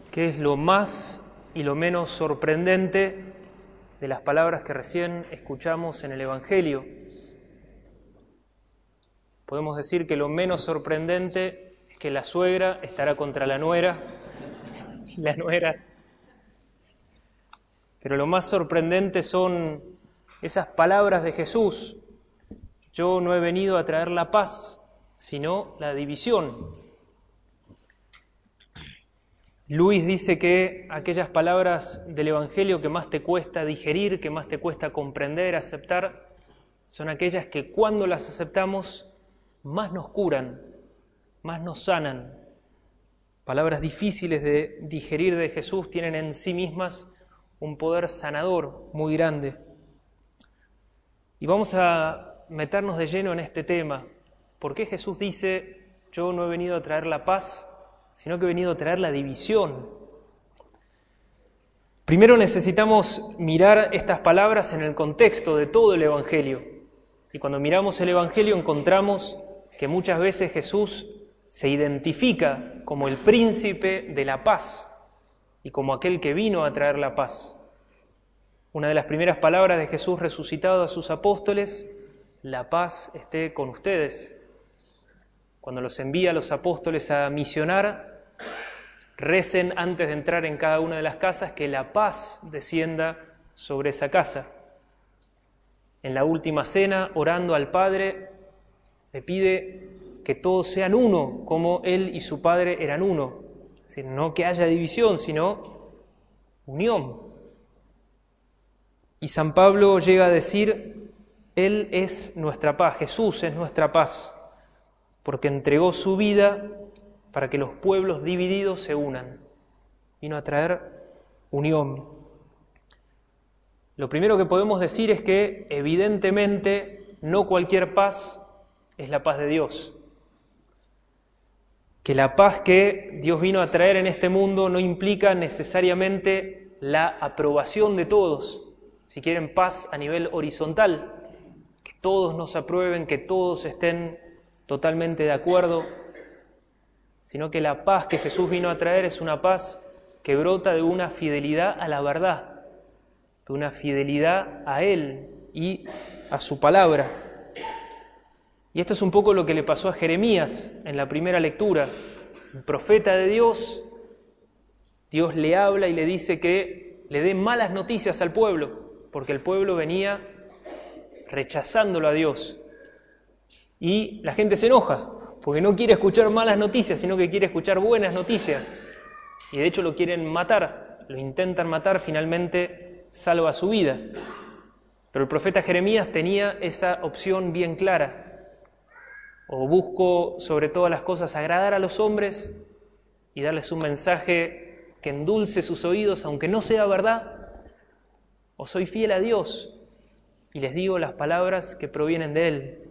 ¿Qué es lo más y lo menos sorprendente de las palabras que recién escuchamos en el Evangelio? Podemos decir que lo menos sorprendente es que la suegra estará contra la nuera, pero lo más sorprendente son esas palabras de Jesús: yo no he venido a traer la paz, sino la división. Luis dice que aquellas palabras del Evangelio que más te cuesta digerir, que más te cuesta comprender, aceptar, son aquellas que cuando las aceptamos más nos curan, más nos sanan. Palabras difíciles de digerir de Jesús tienen en sí mismas un poder sanador muy grande. Y vamos a meternos de lleno en este tema. ¿Por qué Jesús dice, yo no he venido a traer la paz, sino que he venido a traer la división? Primero necesitamos mirar estas palabras en el contexto de todo el Evangelio. Y cuando miramos el Evangelio encontramos que muchas veces Jesús se identifica como el príncipe de la paz y como aquel que vino a traer la paz. Una de las primeras palabras de Jesús resucitado a sus apóstoles: la paz esté con ustedes. Cuando los envía a los apóstoles a misionar, recen antes de entrar en cada una de las casas que la paz descienda sobre esa casa. En la última cena, orando al Padre, le pide que todos sean uno, como Él y su Padre eran uno. Es decir, no que haya división, sino unión. Y San Pablo llega a decir, Él es nuestra paz, Jesús es nuestra paz, porque entregó su vida para que los pueblos divididos se unan. Vino a traer unión. Lo primero que podemos decir es que, evidentemente, no cualquier paz es la paz de Dios. Que la paz que Dios vino a traer en este mundo no implica necesariamente la aprobación de todos. Si quieren paz a nivel horizontal, que todos nos aprueben, que todos estén totalmente de acuerdo, sino que la paz que Jesús vino a traer es una paz que brota de una fidelidad a la verdad, de una fidelidad a Él y a su palabra. Y esto es un poco lo que le pasó a Jeremías en la primera lectura. El profeta de Dios, Dios le habla y le dice que le dé malas noticias al pueblo, porque el pueblo venía rechazándolo a Dios. Y la gente se enoja, porque no quiere escuchar malas noticias, sino que quiere escuchar buenas noticias. Y de hecho lo quieren matar, lo intentan matar, finalmente salva su vida. Pero el profeta Jeremías tenía esa opción bien clara. O busco sobre todas las cosas agradar a los hombres y darles un mensaje que endulce sus oídos, aunque no sea verdad, o soy fiel a Dios y les digo las palabras que provienen de Él.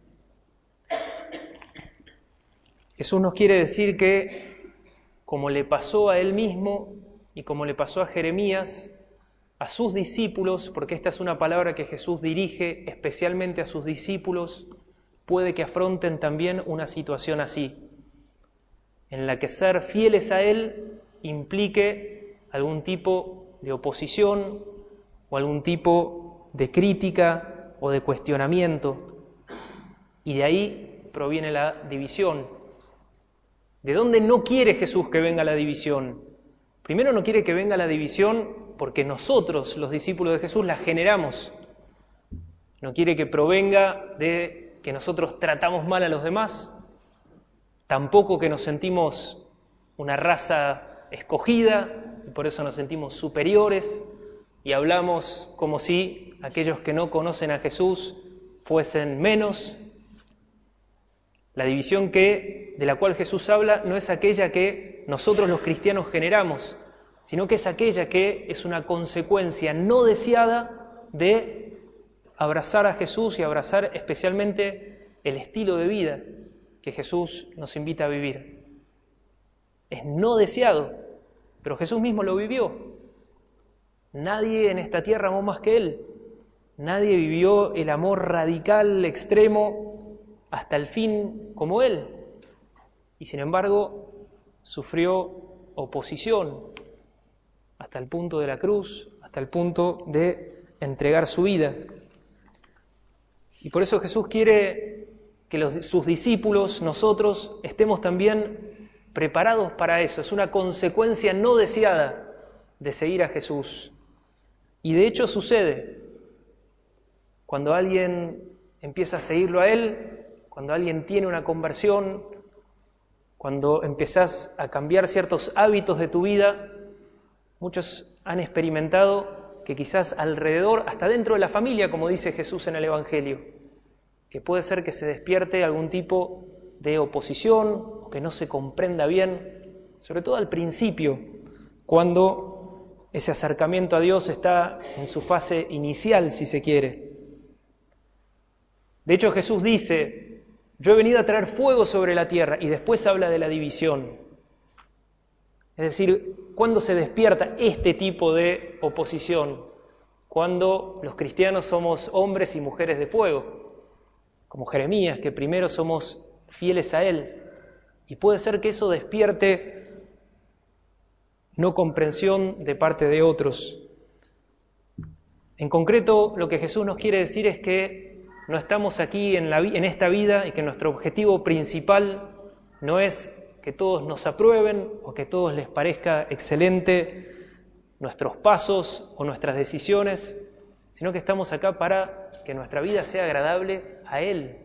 Jesús nos quiere decir que, como le pasó a Él mismo y como le pasó a Jeremías, a sus discípulos, porque esta es una palabra que Jesús dirige especialmente a sus discípulos, puede que afronten también una situación así, en la que ser fieles a Él implique algún tipo de oposición o algún tipo de crítica o de cuestionamiento. Y de ahí proviene la división. ¿De dónde no quiere Jesús que venga la división? Primero, no quiere que venga la división porque nosotros, los discípulos de Jesús, la generamos. No quiere que provenga de que nosotros tratamos mal a los demás, tampoco que nos sentimos una raza escogida y por eso nos sentimos superiores y hablamos como si aquellos que no conocen a Jesús fuesen menos. La división de la cual Jesús habla no es aquella que nosotros los cristianos generamos, sino que es aquella que es una consecuencia no deseada de abrazar a Jesús y abrazar especialmente el estilo de vida que Jesús nos invita a vivir. Es no deseado, pero Jesús mismo lo vivió. Nadie en esta tierra amó más que Él. Nadie vivió el amor radical, extremo, hasta el fin como Él. Y sin embargo, sufrió oposición, hasta el punto de la cruz, hasta el punto de entregar su vida. Y por eso Jesús quiere que sus discípulos, nosotros, estemos también preparados para eso. Es una consecuencia no deseada de seguir a Jesús. Y de hecho sucede. Cuando alguien empieza a seguirlo a Él, cuando alguien tiene una conversión, cuando empezás a cambiar ciertos hábitos de tu vida, muchos han experimentado que quizás alrededor, hasta dentro de la familia, como dice Jesús en el Evangelio, que puede ser que se despierte algún tipo de oposición, o que no se comprenda bien, sobre todo al principio, cuando ese acercamiento a Dios está en su fase inicial, si se quiere. De hecho, Jesús dice: yo he venido a traer fuego sobre la tierra, y después habla de la división. Es decir, ¿cuándo se despierta este tipo de oposición? Cuando los cristianos somos hombres y mujeres de fuego, como Jeremías, que primero somos fieles a Él. Y puede ser que eso despierte no comprensión de parte de otros. En concreto, lo que Jesús nos quiere decir es que no estamos aquí en esta vida y que nuestro objetivo principal no es que todos nos aprueben o que a todos les parezca excelente nuestros pasos o nuestras decisiones, sino que estamos acá para que nuestra vida sea agradable a Él.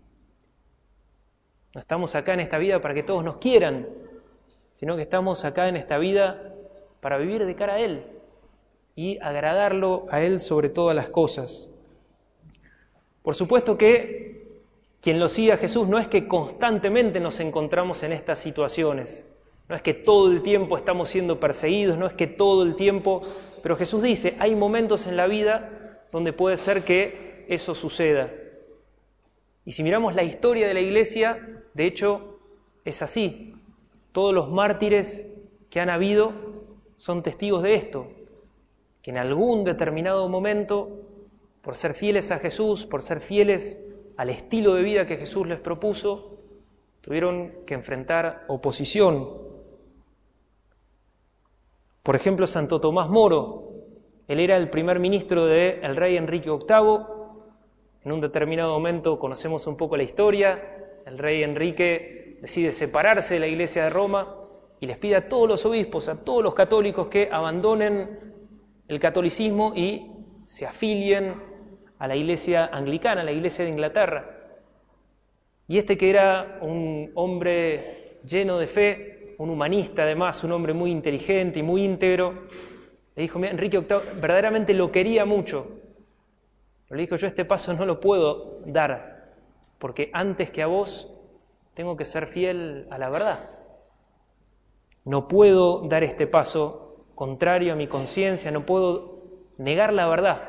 No estamos acá en esta vida para que todos nos quieran, sino que estamos acá en esta vida para vivir de cara a Él y agradarlo a Él sobre todas las cosas. Por supuesto que quien lo sigue a Jesús no es que constantemente nos encontramos en estas situaciones, no es que todo el tiempo estamos siendo perseguidos, no es que todo el tiempo, pero Jesús dice, hay momentos en la vida donde puede ser que eso suceda. Y si miramos la historia de la Iglesia, de hecho es así. Todos los mártires que han habido son testigos de esto, que en algún determinado momento, por ser fieles a Jesús, por ser fieles al estilo de vida que Jesús les propuso, tuvieron que enfrentar oposición. Por ejemplo, Santo Tomás Moro, él era el primer ministro del rey Enrique VIII. En un determinado momento conocemos un poco la historia, el rey Enrique decide separarse de la Iglesia de Roma y les pide a todos los obispos, a todos los católicos que abandonen el catolicismo y se afilien a la Iglesia anglicana, a la Iglesia de Inglaterra. Y este, que era un hombre lleno de fe, un humanista además, un hombre muy inteligente y muy íntegro, le dijo: mira, Enrique VIII verdaderamente lo quería mucho, pero le dijo: yo este paso no lo puedo dar, porque antes que a vos tengo que ser fiel a la verdad. No puedo dar este paso contrario a mi conciencia, no puedo negar la verdad.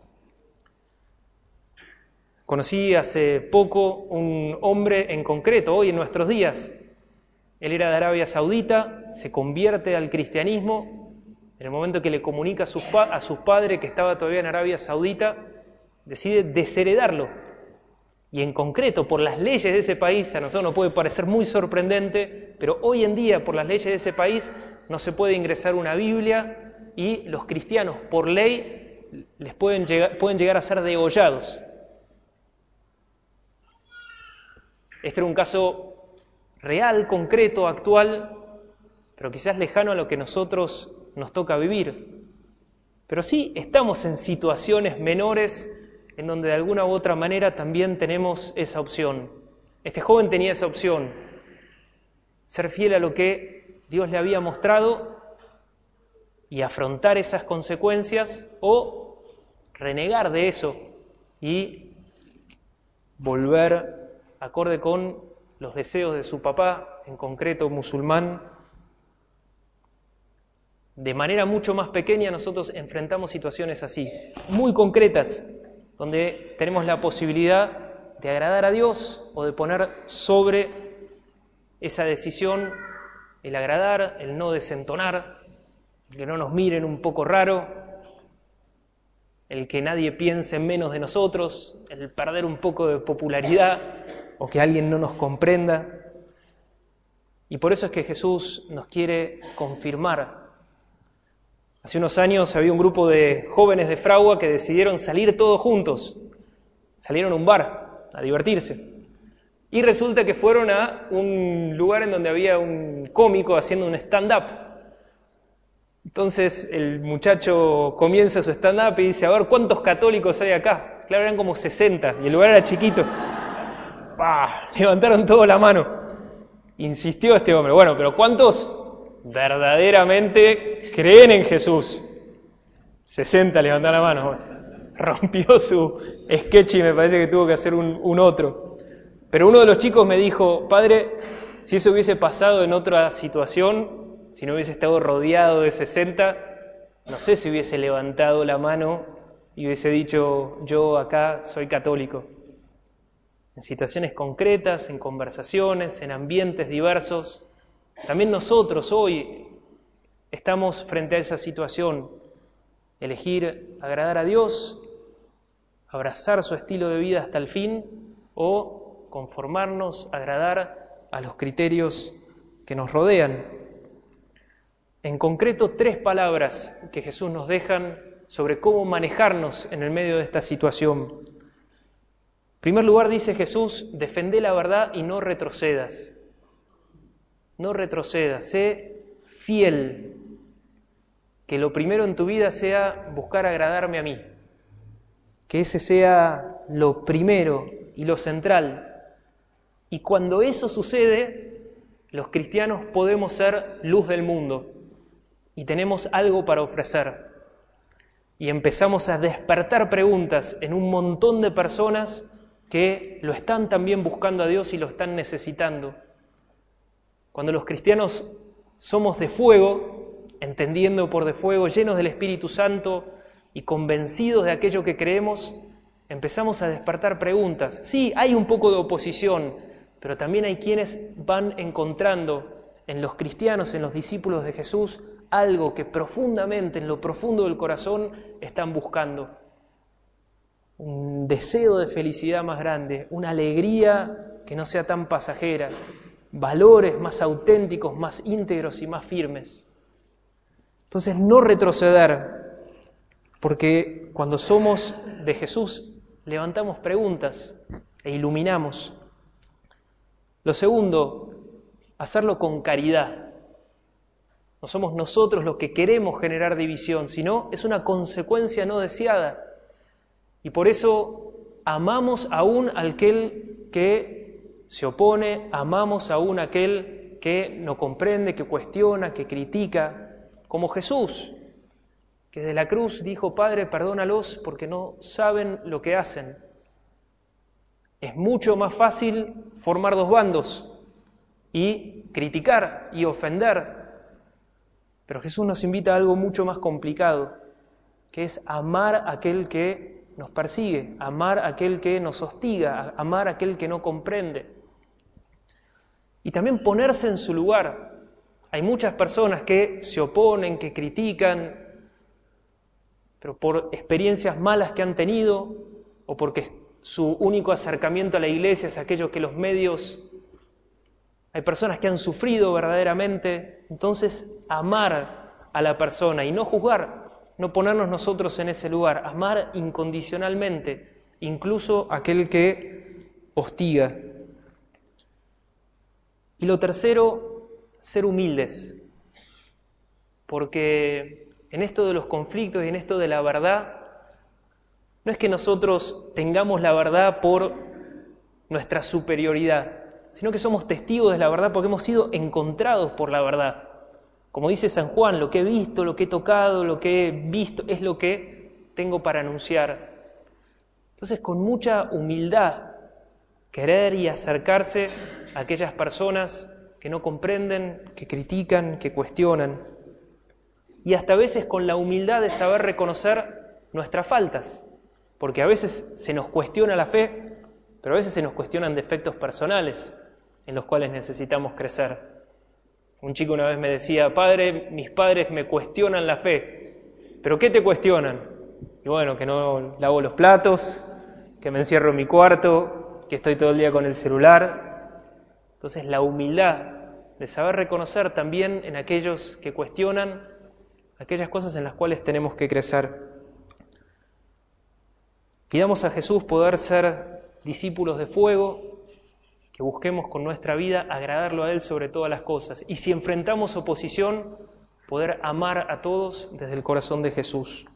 Conocí hace poco un hombre en concreto, hoy en nuestros días. Él era de Arabia Saudita, se convierte al cristianismo. En el momento que le comunica a sus padres que estaba todavía en Arabia Saudita, decide desheredarlo. Y en concreto, por las leyes de ese país, a nosotros nos puede parecer muy sorprendente, pero hoy en día, por las leyes de ese país, no se puede ingresar una Biblia y los cristianos, por ley, les pueden llegar a ser degollados. Este era un caso real, concreto, actual, pero quizás lejano a lo que nosotros nos toca vivir. Pero sí estamos en situaciones menores en donde de alguna u otra manera también tenemos esa opción. Este joven tenía esa opción, ser fiel a lo que Dios le había mostrado y afrontar esas consecuencias, o renegar de eso y volver acorde con los deseos de su papá, en concreto musulmán. De manera mucho más pequeña nosotros enfrentamos situaciones así, muy concretas, donde tenemos la posibilidad de agradar a Dios o de poner sobre esa decisión el agradar, el no desentonar, el que no nos miren un poco raro, el que nadie piense menos de nosotros, el perder un poco de popularidad o que alguien no nos comprenda. Y por eso es que Jesús nos quiere confirmar. Hace unos años había un grupo de jóvenes de Fragua que decidieron salir todos juntos. Salieron a un bar a divertirse. Y resulta que fueron a un lugar en donde había un cómico haciendo un stand-up. Entonces el muchacho comienza su stand-up y dice, a ver, ¿cuántos católicos hay acá? Claro, eran como 60 y el lugar era chiquito. ¡Pah! Levantaron todos la mano. Insistió este hombre, bueno, pero ¿cuántos verdaderamente creen en Jesús? 60 levantaron la mano. Rompió su sketch y me parece que tuvo que hacer un otro. Pero uno de los chicos me dijo, padre, si eso hubiese pasado en otra situación, si no hubiese estado rodeado de 60, no sé si hubiese levantado la mano y hubiese dicho, yo acá soy católico. En situaciones concretas, en conversaciones, en ambientes diversos. También nosotros hoy estamos frente a esa situación. Elegir agradar a Dios, abrazar su estilo de vida hasta el fin o conformarnos, agradar a los criterios que nos rodean. En concreto, 3 palabras que Jesús nos dejan sobre cómo manejarnos en el medio de esta situación. En primer lugar, dice Jesús, defendé la verdad y no retrocedas. No retrocedas, sé fiel. Que lo primero en tu vida sea buscar agradarme a mí. Que ese sea lo primero y lo central. Y cuando eso sucede, los cristianos podemos ser luz del mundo y tenemos algo para ofrecer. Y empezamos a despertar preguntas en un montón de personas que lo están también buscando a Dios y lo están necesitando. Cuando los cristianos somos de fuego, entendiendo por de fuego, llenos del Espíritu Santo y convencidos de aquello que creemos, empezamos a despertar preguntas. Sí, hay un poco de oposición, pero también hay quienes van encontrando en los cristianos, en los discípulos de Jesús, algo que profundamente, en lo profundo del corazón, están buscando. Un deseo de felicidad más grande, una alegría que no sea tan pasajera, valores más auténticos, más íntegros y más firmes. Entonces, no retroceder, porque cuando somos de Jesús, levantamos preguntas e iluminamos. Lo segundo, hacerlo con caridad. No somos nosotros los que queremos generar división, sino es una consecuencia no deseada. Y por eso amamos aún a aquel que se opone, amamos aún a aquel que no comprende, que cuestiona, que critica, como Jesús, que desde la cruz dijo, Padre, perdónalos porque no saben lo que hacen. Es mucho más fácil formar 2 bandos y criticar y ofender, pero Jesús nos invita a algo mucho más complicado, que es amar a aquel que nos persigue, amar a aquel que nos hostiga, amar a aquel que no comprende. Y también ponerse en su lugar. Hay muchas personas que se oponen, que critican, pero por experiencias malas que han tenido o porque su único acercamiento a la iglesia es aquello que los medios... Hay personas que han sufrido verdaderamente. Entonces, amar a la persona y no juzgar, no ponernos nosotros en ese lugar, amar incondicionalmente, incluso aquel que hostiga. Y lo tercero, ser humildes, porque en esto de los conflictos y en esto de la verdad, no es que nosotros tengamos la verdad por nuestra superioridad, sino que somos testigos de la verdad porque hemos sido encontrados por la verdad. Como dice San Juan, lo que he visto, lo que he tocado, lo que he visto, es lo que tengo para anunciar. Entonces, con mucha humildad, querer y acercarse a aquellas personas que no comprenden, que critican, que cuestionan. Y hasta a veces con la humildad de saber reconocer nuestras faltas, porque a veces se nos cuestiona la fe, pero a veces se nos cuestionan defectos personales en los cuales necesitamos crecer. Un chico una vez me decía, padre, mis padres me cuestionan la fe. ¿Pero qué te cuestionan? Y bueno, que no lavo los platos, que me encierro en mi cuarto, que estoy todo el día con el celular. Entonces la humildad de saber reconocer también en aquellos que cuestionan aquellas cosas en las cuales tenemos que crecer. Pidamos a Jesús poder ser discípulos de fuego, que busquemos con nuestra vida agradarlo a Él sobre todas las cosas. Y si enfrentamos oposición, poder amar a todos desde el corazón de Jesús.